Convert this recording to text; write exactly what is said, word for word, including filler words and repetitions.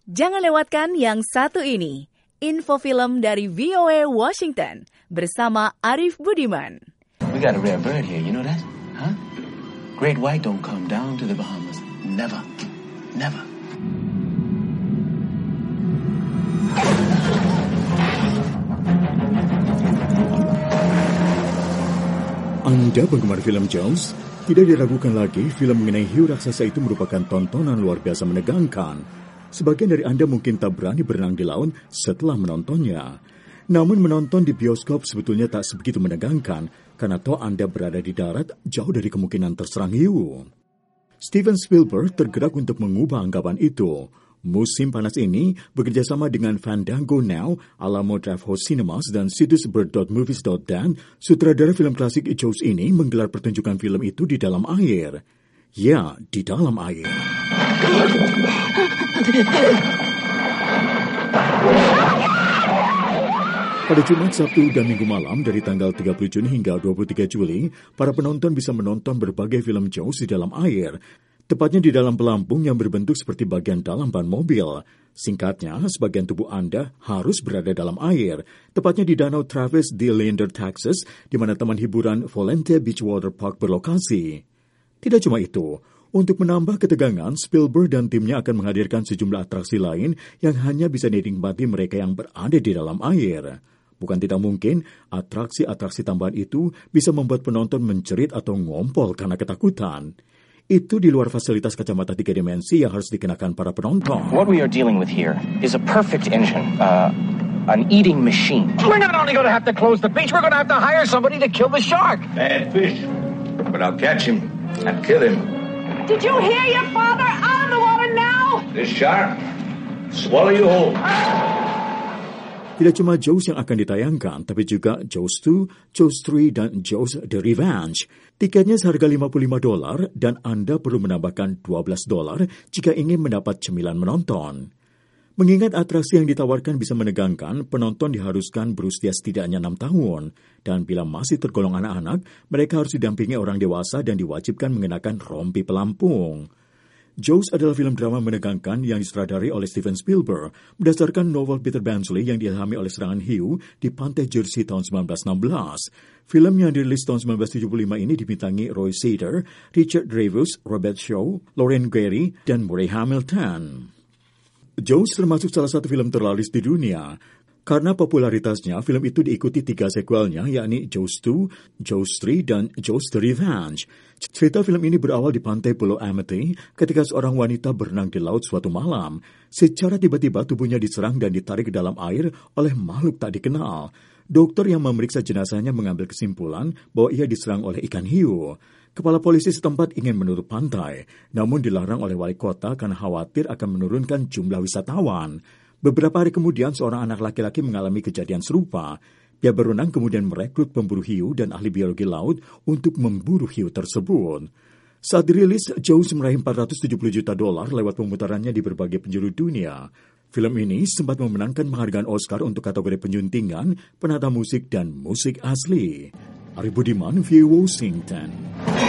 Jangan lewatkan yang satu ini, info film dari V O A Washington bersama Arif Budiman. We got a rare bird here, you know that? Huh? Great white don't come down to the Bahamas. Never. Never. Anda penggemar film Jaws? Tidak diragukan lagi, film mengenai hiu raksasa itu merupakan tontonan luar biasa menegangkan. Sebagian dari Anda mungkin tak berani berenang di laut setelah menontonnya. Namun menonton di bioskop sebetulnya tak sebegitu menegangkan, karena toh Anda berada di darat jauh dari kemungkinan terserang hiu. Steven Spielberg tergerak untuk mengubah anggapan itu. Musim panas ini bekerjasama dengan Fandango Now, Alamo Drafthouse Cinemas, dan situs bird dot movies dot dan, sutradara film klasik Jaws ini menggelar pertunjukan film itu di dalam air. Ya, di dalam air. Pada Jumat, Sabtu, dan Minggu malam dari tanggal tiga puluh Juni hingga dua puluh tiga Juli, para penonton bisa menonton berbagai film Jaws di dalam air. Tepatnya di dalam pelampung yang berbentuk seperti bagian dalam ban mobil. Singkatnya, sebagian tubuh Anda harus berada dalam air. Tepatnya di Danau Travis di Leander, Texas, di mana taman hiburan Volente Beach Water Park berlokasi. Tidak cuma itu, untuk menambah ketegangan, Spielberg dan timnya akan menghadirkan sejumlah atraksi lain yang hanya bisa dinikmati mereka yang berada di dalam air. Bukan tidak mungkin, atraksi-atraksi tambahan itu bisa membuat penonton menjerit atau ngompol karena ketakutan. Itu di luar fasilitas kacamata tiga dimensi yang harus dikenakan para penonton. What we are dealing with here is a perfect engine, uh, an eating machine. We're not only going to have to close the beach, we're going to have to hire somebody to kill the shark. Bad fish, but I'll catch him and kill him. Did you hear your father? Out of the water now! This shark, swallow you whole. Tidak cuma Jaws yang akan ditayangkan, tapi juga Jaws dua, Jaws tiga, dan Jaws The Revenge. Tiketnya seharga lima puluh lima dolar dan Anda perlu menambahkan dua belas dolar jika ingin mendapat cemilan menonton. Mengingat atraksi yang ditawarkan bisa menegangkan, penonton diharuskan berusia setidaknya enam tahun. Dan bila masih tergolong anak-anak, mereka harus didampingi orang dewasa dan diwajibkan mengenakan rompi pelampung. Jaws adalah film drama menegangkan yang disutradari oleh Steven Spielberg berdasarkan novel Peter Benchley yang diilhami oleh serangan hiu di pantai Jersey tahun sembilan belas enam belas. Film yang dirilis tahun sembilan belas tujuh puluh lima ini dibintangi Roy Scheider, Richard Dreyfuss, Robert Shaw, Lauren Gary, dan Murray Hamilton. Jaws termasuk salah satu film terlaris di dunia. Karena popularitasnya, film itu diikuti tiga sequelnya, yakni Jaws dua, Jaws tiga, dan Jaws The Revenge. Cerita film ini berawal di pantai Pulau Amity ketika seorang wanita berenang di laut suatu malam. Secara tiba-tiba tubuhnya diserang dan ditarik ke dalam air oleh makhluk tak dikenal. Dokter yang memeriksa jenazahnya mengambil kesimpulan bahwa ia diserang oleh ikan hiu. Kepala polisi setempat ingin menutup pantai, namun dilarang oleh wali kota karena khawatir akan menurunkan jumlah wisatawan. Beberapa hari kemudian, seorang anak laki-laki mengalami kejadian serupa. Pihak berenang kemudian merekrut pemburu hiu dan ahli biologi laut untuk memburu hiu tersebut. Saat dirilis, Jaws meraih empat ratus tujuh puluh juta dolar lewat pemutarannya di berbagai penjuru dunia. Film ini sempat memenangkan penghargaan Oscar untuk kategori penyuntingan, penata musik, dan musik asli. Arif Budiman, V O A Washington.